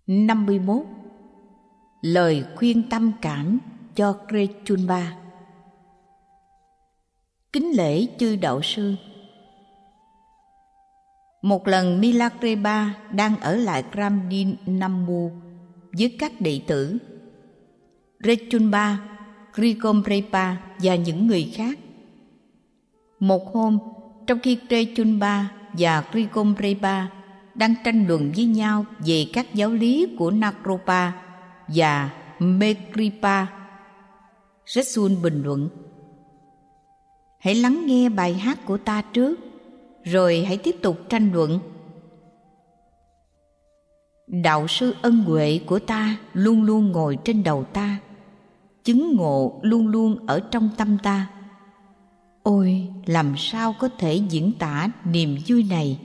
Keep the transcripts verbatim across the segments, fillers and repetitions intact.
năm mươi mốt. Lời khuyên tâm cảm cho Krechunba. Kính lễ chư đạo sư. Một lần Milagreba đang ở lại Kramdin Nammu với các đệ tử Krechunba, Krikomrepa và những người khác. Một hôm, trong khi Krechunba và Krikomrepa đang tranh luận với nhau về các giáo lý của Naropa và Mekripa, Rasul bình luận: hãy lắng nghe bài hát của ta trước, rồi hãy tiếp tục tranh luận. Đạo sư ân huệ của ta luôn luôn ngồi trên đầu ta, chứng ngộ luôn luôn ở trong tâm ta. Ôi, làm sao có thể diễn tả niềm vui này?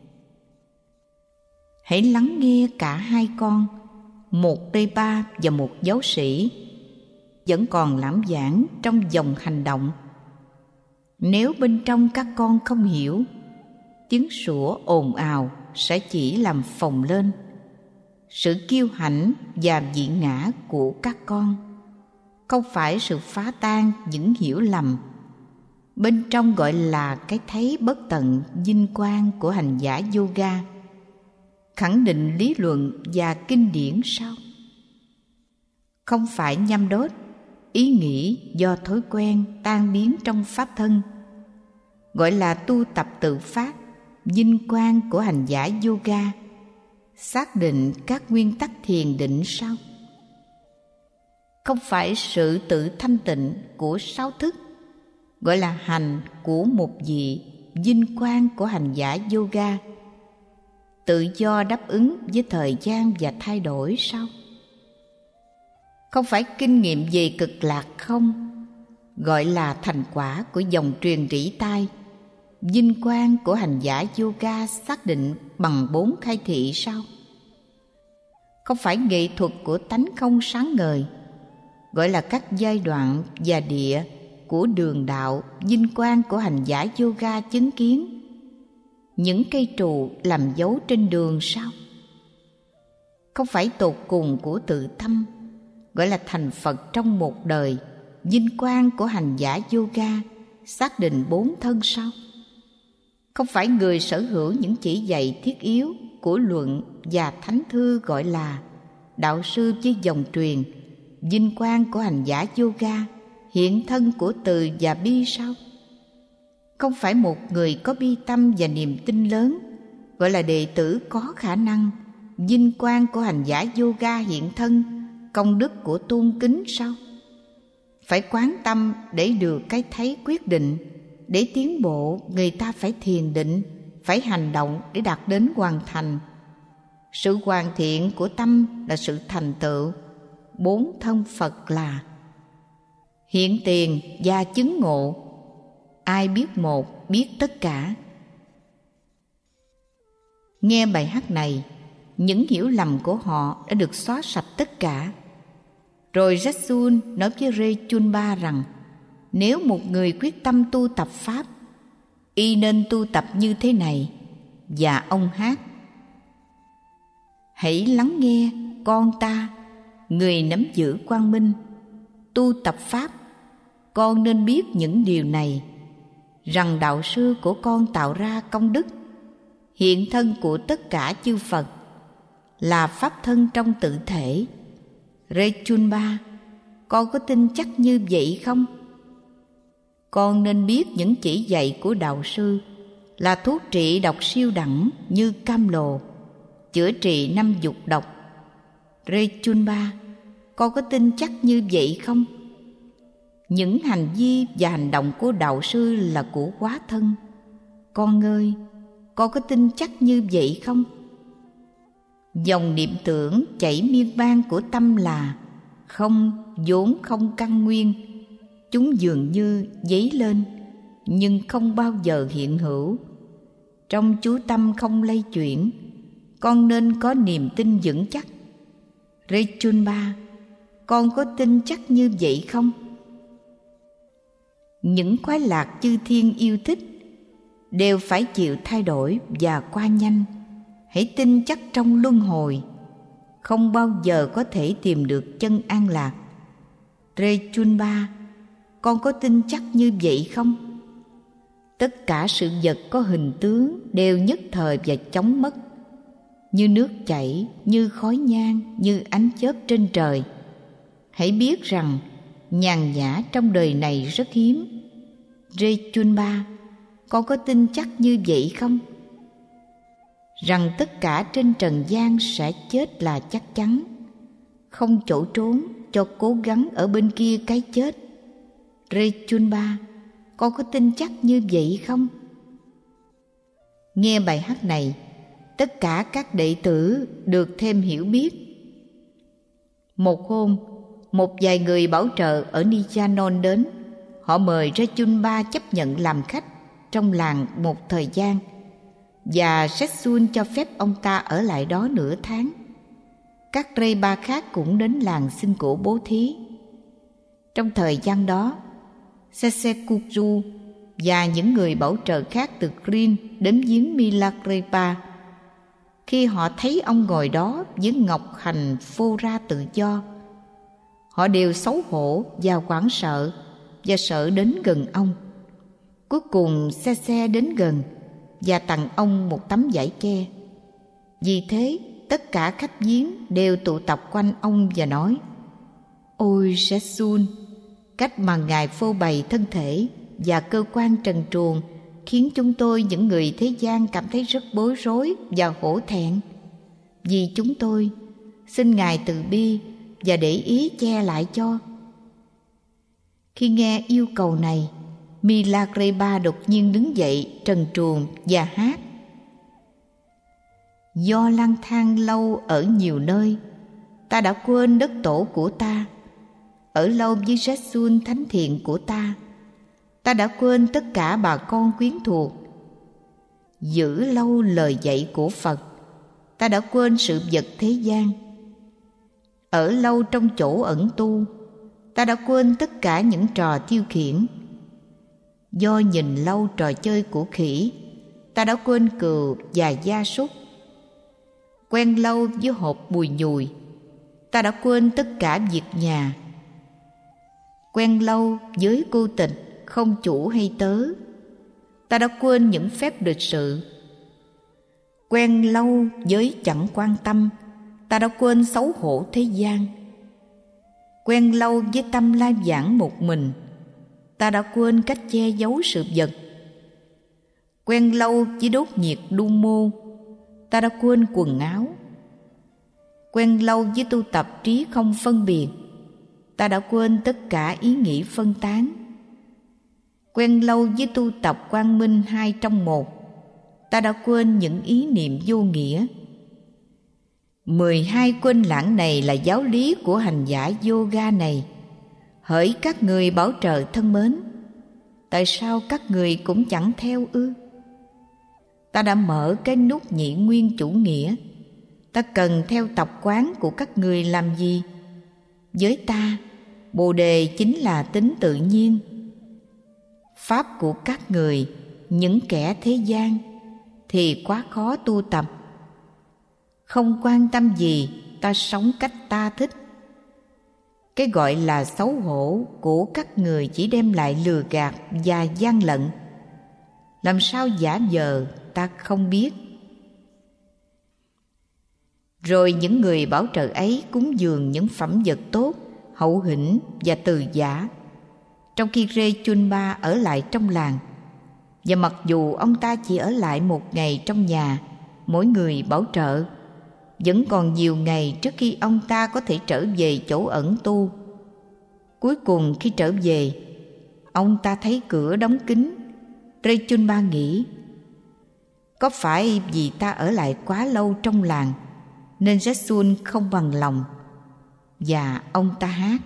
Hãy lắng nghe cả hai con, một Repa và một giáo sĩ, vẫn còn lãm giảng trong dòng hành động. Nếu bên trong các con không hiểu, tiếng sủa ồn ào sẽ chỉ làm phồng lên sự kiêu hãnh và dị ngã của các con, không phải sự phá tan những hiểu lầm. Bên trong gọi là cái thấy bất tận vinh quang của hành giả yoga, khẳng định lý luận và kinh điển sao? Không phải nhăm đốt ý nghĩ do thói quen tan biến trong pháp thân, gọi là tu tập tự phát vinh quang của hành giả yoga, xác định các nguyên tắc thiền định sao? Không phải sự tự thanh tịnh của sáu thức, gọi là hành của một vị vinh quang của hành giả yoga, tự do đáp ứng với thời gian và thay đổi sao? Không phải kinh nghiệm về cực lạc không, gọi là thành quả của dòng truyền rỉ tai, vinh quang của hành giả yoga xác định bằng bốn khai thị sao? Không phải nghệ thuật của tánh không sáng ngời, gọi là các giai đoạn và địa của đường đạo, vinh quang của hành giả yoga chứng kiến những cây trụ làm dấu trên đường sao? Không phải tột cùng của tự tâm, gọi là thành Phật trong một đời, vinh quang của hành giả yoga xác định bốn thân sao? Không phải người sở hữu những chỉ dạy thiết yếu của luận và thánh thư, gọi là đạo sư với dòng truyền, vinh quang của hành giả yoga hiện thân của từ và bi sao? Không phải một người có bi tâm và niềm tin lớn, gọi là đệ tử có khả năng, vinh quang của hành giả yoga hiện thân, công đức của tôn kính sao? Phải quán tâm để được cái thấy quyết định. Để tiến bộ, người ta phải thiền định, phải hành động để đạt đến hoàn thành. Sự hoàn thiện của tâm là sự thành tựu. Bốn thân Phật là hiện tiền và chứng ngộ. Ai biết một, biết tất cả. Nghe bài hát này, những hiểu lầm của họ đã được xóa sạch tất cả. Rồi Rasul nói với Krechunba rằng nếu một người quyết tâm tu tập Pháp, y nên tu tập như thế này. Và ông hát: hãy lắng nghe con ta, người nắm giữ quang minh. Tu tập Pháp, con nên biết những điều này, rằng đạo sư của con tạo ra công đức, hiện thân của tất cả chư Phật, là Pháp thân trong tự thể. Krechunba, con có tin chắc như vậy không? Con nên biết những chỉ dạy của đạo sư là thuốc trị độc siêu đẳng như cam lồ, chữa trị năm dục độc. Krechunba, con có tin chắc như vậy không? Những hành vi và hành động của đạo sư là của hóa thân. Con ơi, con có tin chắc như vậy không? Dòng niệm tưởng chảy miên man của tâm là không, vốn không căn nguyên. Chúng dường như dấy lên, nhưng không bao giờ hiện hữu. Trong chú tâm không lay chuyển, con nên có niềm tin vững chắc. Krechunba, con có tin chắc như vậy không? Những khoái lạc chư thiên yêu thích đều phải chịu thay đổi và qua nhanh. Hãy tin chắc trong luân hồi. không bao giờ có thể tìm được chân an lạc. Rechunba, con có tin chắc như vậy không? Tất cả sự vật có hình tướng đều nhất thời và chóng mất, như nước chảy, như khói nhang, như ánh chớp trên trời. Hãy biết rằng nhàn nhã trong đời này rất hiếm. Rechunba, con có tin chắc như vậy không? Rằng tất cả trên trần gian sẽ chết là chắc chắn, không chỗ trốn cho cố gắng ở bên kia cái chết. Rechunba, con có tin chắc như vậy không? Nghe bài hát này, tất cả các đệ tử được thêm hiểu biết. Một hôm, một vài người bảo trợ ở Nichanon đến. Họ mời Rechunba chấp nhận làm khách trong làng một thời gian, và Setsun cho phép ông ta ở lại đó nửa tháng. Các Reba khác cũng đến làng xin cổ bố thí. Trong thời gian đó, Sesekukju và những người bảo trợ khác từ Green đến viếng Milarepa. Khi họ thấy ông ngồi đó với ngọc hành phô ra tự do, họ đều xấu hổ và hoảng sợ và sợ đến gần ông. Cuối cùng xe xe đến gần và tặng ông một tấm vải che. Vì thế tất cả khách viếng đều tụ tập quanh ông và nói: Ôi Setsun, cách mà Ngài phô bày thân thể và cơ quan trần truồng khiến chúng tôi, những người thế gian, cảm thấy rất bối rối và hổ thẹn. Vì chúng tôi, xin Ngài từ bi và để ý che lại cho. Khi nghe yêu cầu này, Milarepa đột nhiên đứng dậy trần truồng và hát: Do lang thang lâu ở nhiều nơi, ta đã quên đất tổ của ta. Ở lâu với Setsun thánh thiện của ta, ta đã quên tất cả bà con quyến thuộc. Giữ lâu lời dạy của Phật, ta đã quên sự vật thế gian. Ở lâu trong chỗ ẩn tu, ta đã quên tất cả những trò tiêu khiển. Do nhìn lâu trò chơi của khỉ, ta đã quên cừu và gia súc. Quen lâu với hộp bùi nhùi, ta đã quên tất cả việc nhà. Quen lâu với cô tịch không chủ hay tớ, ta đã quên những phép lịch sự. Quen lâu với chẳng quan tâm, ta đã quên xấu hổ thế gian. Quen lâu với tâm lai vãng một mình, ta đã quên cách che giấu sự vật. Quen lâu với đốt nhiệt đu mô, ta đã quên quần áo. Quen lâu với tu tập trí không phân biệt, ta đã quên tất cả ý nghĩ phân tán. Quen lâu với tu tập quang minh hai trong một, ta đã quên những ý niệm vô nghĩa. Mười hai quên lãng này là giáo lý của hành giả yoga này. Hỡi các người bảo trợ thân mến, tại sao các người cũng chẳng theo ư? Ta đã mở cái nút nhị nguyên chủ nghĩa. Ta cần theo tập quán của các người làm gì? Với ta, Bồ đề chính là tính tự nhiên. Pháp của các người, những kẻ thế gian, thì quá khó tu tập. Không quan tâm gì, ta sống cách ta thích. Cái gọi là xấu hổ của các người chỉ đem lại lừa gạt và gian lận. Làm sao giả vờ ta không biết. Rồi những người bảo trợ ấy cúng dường những phẩm vật tốt, hậu hĩnh và từ giả, trong khi Rechunba ở lại trong làng. Và mặc dù ông ta chỉ ở lại một ngày trong nhà mỗi người bảo trợ, vẫn còn nhiều ngày trước khi ông ta có thể trở về chỗ ẩn tu. Cuối cùng khi trở về, ông ta thấy cửa đóng kín. Rechunba nghĩ: có phải vì ta ở lại quá lâu trong làng nên Setsun không bằng lòng? Và ông ta hát: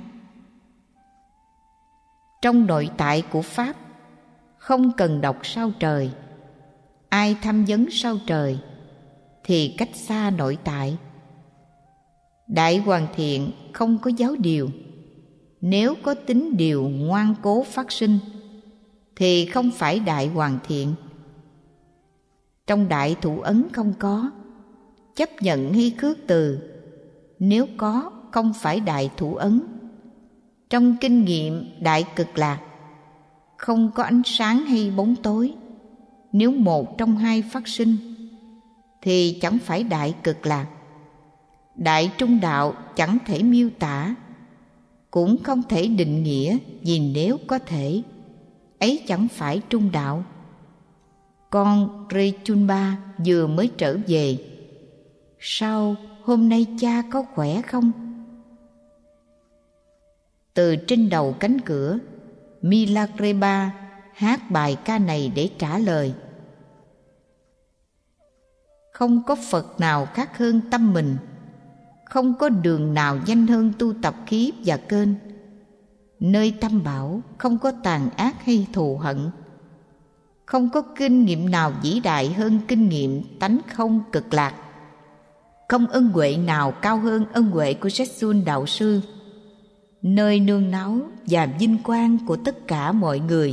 trong nội tại của Pháp, không cần đọc sao trời. Ai thăm vấn sao trời thì cách xa nội tại. Đại Hoàng Thiện không có giáo điều. Nếu có tính điều ngoan cố phát sinh thì không phải Đại Hoàng Thiện. Trong Đại Thủ Ấn không có chấp nhận hay khước từ, nếu có không phải đại thủ ấn. Trong kinh nghiệm đại cực lạc, không có ánh sáng hay bóng tối. Nếu một trong hai phát sinh thì chẳng phải đại cực lạc. Đại trung đạo chẳng thể miêu tả, cũng không thể định nghĩa, vì nếu có thể, ấy chẳng phải trung đạo. Con Rechunba vừa mới trở về. Sao hôm nay cha có khỏe không? Từ trên đầu cánh cửa, Milagreba hát bài ca này để trả lời. Không có Phật nào khác hơn tâm mình, không có đường nào nhanh hơn tu tập khí và kênh. Nơi tâm bảo không có tàn ác hay thù hận. Không có kinh nghiệm nào vĩ đại hơn kinh nghiệm tánh không cực lạc. Không ân huệ nào cao hơn ân huệ của Setsun đạo sư, nơi nương náu và vinh quang của tất cả mọi người.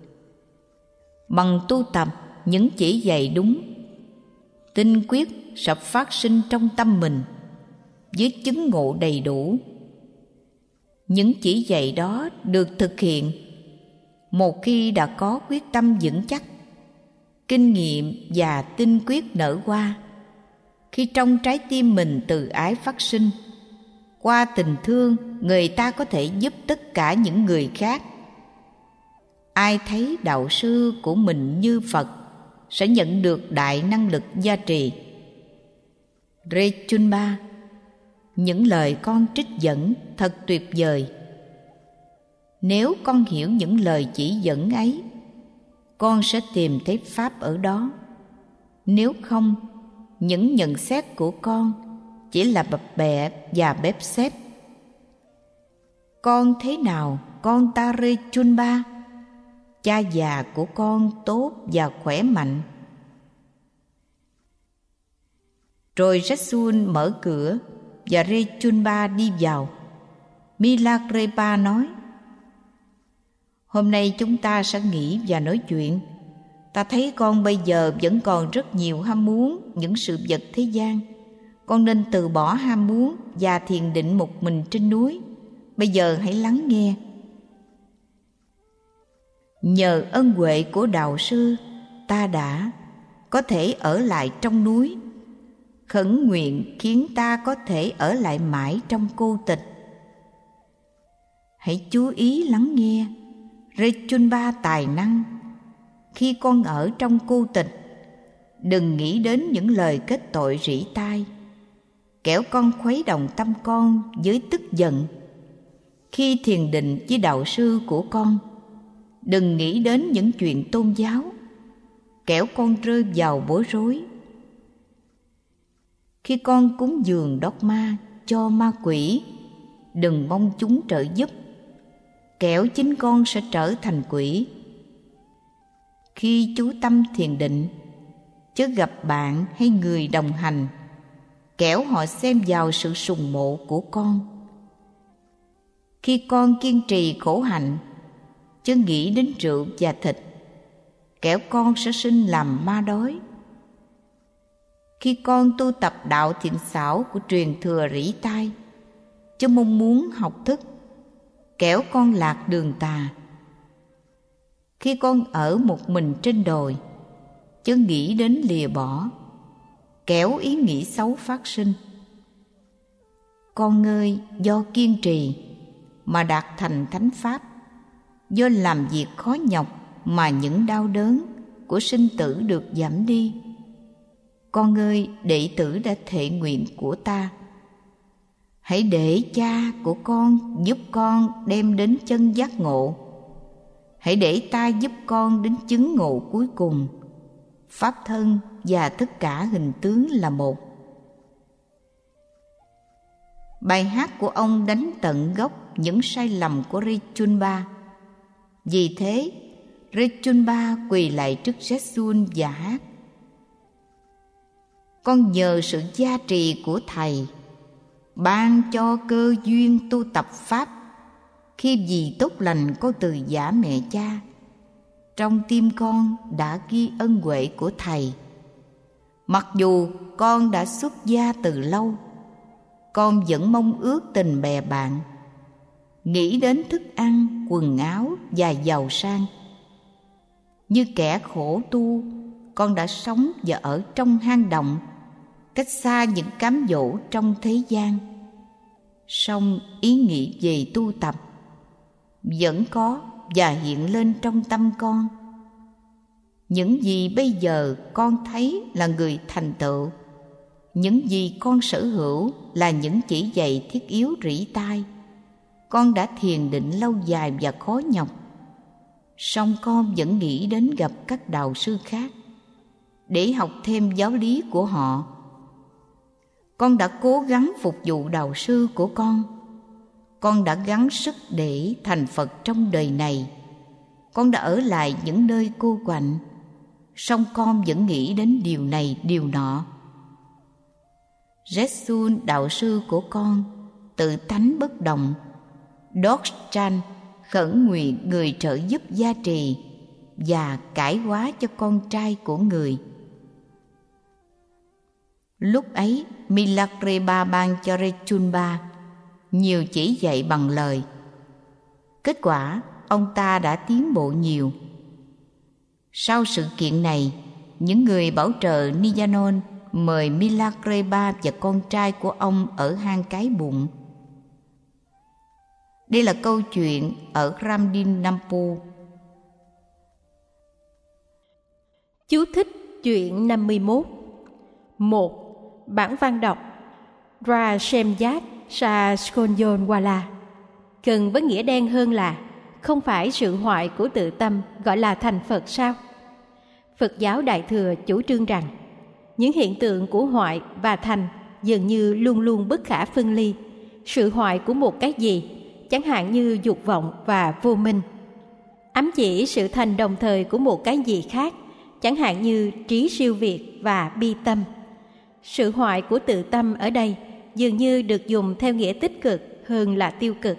Bằng tu tập những chỉ dạy đúng, tinh quyết sẽ phát sinh trong tâm mình với chứng ngộ đầy đủ. Những chỉ dạy đó được thực hiện một khi đã có quyết tâm vững chắc, kinh nghiệm và tinh quyết nở hoa. Khi trong trái tim mình từ ái phát sinh, qua tình thương người ta có thể giúp tất cả những người khác. Ai thấy đạo sư của mình như Phật sẽ nhận được đại năng lực gia trì. Rechunba, những lời con trích dẫn thật tuyệt vời. Nếu con hiểu những lời chỉ dẫn ấy, con sẽ tìm thấy pháp ở đó. Nếu không, những nhận xét của con chỉ là bập bẹ và bếp xếp. Con thế nào con ta Rechunba? Cha già của con tốt và khỏe mạnh. Rồi Setsun mở cửa và Rechunba đi vào. Milagreba nói: Hôm nay chúng ta sẽ nghỉ và nói chuyện. Ta thấy con bây giờ vẫn còn rất nhiều ham muốn những sự vật thế gian. Con nên từ bỏ ham muốn và thiền định một mình trên núi. Bây giờ hãy lắng nghe. Nhờ ân huệ của đạo sư, ta đã có thể ở lại trong núi. Khẩn nguyện khiến ta có thể ở lại mãi trong cô tịch. Hãy chú ý lắng nghe, Rechunba tài năng. Khi con ở trong cô tịch, đừng nghĩ đến những lời kết tội rỉ tai, kẻo con khuấy động tâm con với tức giận. Khi thiền định với đạo sư của con, đừng nghĩ đến những chuyện tôn giáo, kẻo con rơi vào bối rối. Khi con cúng dường đốt ma cho ma quỷ, đừng mong chúng trợ giúp, kẻo chính con sẽ trở thành quỷ. Khi chú tâm thiền định, chớ gặp bạn hay người đồng hành, kẻo họ xem vào sự sùng mộ của con. Khi con kiên trì khổ hạnh, chớ nghĩ đến rượu và thịt, kẻo con sẽ sinh làm ma đói. Khi con tu tập đạo thiện xảo của truyền thừa rỉ tai, chớ mong muốn học thức, kẻo con lạc đường tà. Khi con ở một mình trên đồi, chớ nghĩ đến lìa bỏ, kẻo ý nghĩ xấu phát sinh. Con ơi, do kiên trì mà đạt thành thánh pháp, do làm việc khó nhọc mà những đau đớn của sinh tử được giảm đi. Con ơi, đệ tử đã thệ nguyện của ta. Hãy để cha của con giúp con đem đến chân giác ngộ. Hãy để ta giúp con đến chứng ngộ cuối cùng. Pháp thân và tất cả hình tướng là một. Bài hát của ông đánh tận gốc những sai lầm của Rechunba. Vì thế, Rechunba quỳ lại trước Setsun và hát: Con nhờ sự gia trì của Thầy, ban cho cơ duyên tu tập Pháp. Khi vì tốt lành có từ giả mẹ cha, trong tim con đã ghi ân huệ của Thầy. Mặc dù con đã xuất gia từ lâu, con vẫn mong ước tình bè bạn, nghĩ đến thức ăn, quần áo và giàu sang. Như kẻ khổ tu, con đã sống và ở trong hang động, cách xa những cám dỗ trong thế gian. Song ý nghĩ về tu tập vẫn có và hiện lên trong tâm con. Những gì bây giờ con thấy là người thành tựu, những gì con sở hữu là những chỉ dạy thiết yếu rỉ tai. Con đã thiền định lâu dài và khó nhọc, song con vẫn nghĩ đến gặp các đạo sư khác để học thêm giáo lý của họ. Con đã cố gắng phục vụ đạo sư của con. Con đã gắng sức để thành Phật trong đời này. Con đã ở lại những nơi cô quạnh, song con vẫn nghĩ đến điều này điều nọ. Jetsun, đạo sư của con, tự tánh bất động. Dorchan khẩn nguyện người trợ giúp gia trì và cải hóa cho con trai của người. Lúc ấy, Milagreba ban cho Rechunba nhiều chỉ dạy bằng lời. Kết quả, ông ta đã tiến bộ nhiều. Sau sự kiện này, những người bảo trợ Nijanon mời Milagreba và con trai của ông ở hang Cái Bụng. Đây là câu chuyện ở Ramdin Nampu. Chú thích chuyện năm mươi mốt. một. Bản văn đọc Ra Shemjat Sa Skonyon-wala cần với nghĩa đen hơn là không phải sự hoại của tự tâm gọi là thành Phật sao? Phật giáo Đại Thừa chủ trương rằng những hiện tượng của hoại và thành dường như luôn luôn bất khả phân ly. Sự hoại của một cái gì, chẳng hạn như dục vọng và vô minh, ám chỉ sự thành đồng thời của một cái gì khác, chẳng hạn như trí siêu việt và bi tâm. Sự hoại của tự tâm ở đây dường như được dùng theo nghĩa tích cực hơn là tiêu cực.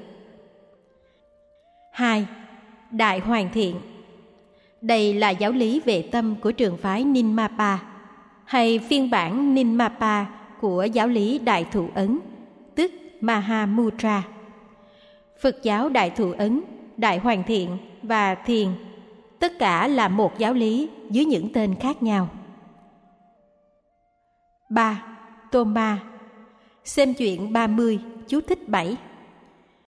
hai. Đại Hoàn Thiện. Đây là giáo lý về tâm của trường phái Ninmapa, hay phiên bản Ninmapa của giáo lý Đại Thụ Ấn, tức Mahamudra. Phật giáo Đại Thụ Ấn, Đại Hoàn Thiện và Thiền, tất cả là một giáo lý dưới những tên khác nhau. ba. Toma. Xem chuyện ba mươi, chú thích bảy.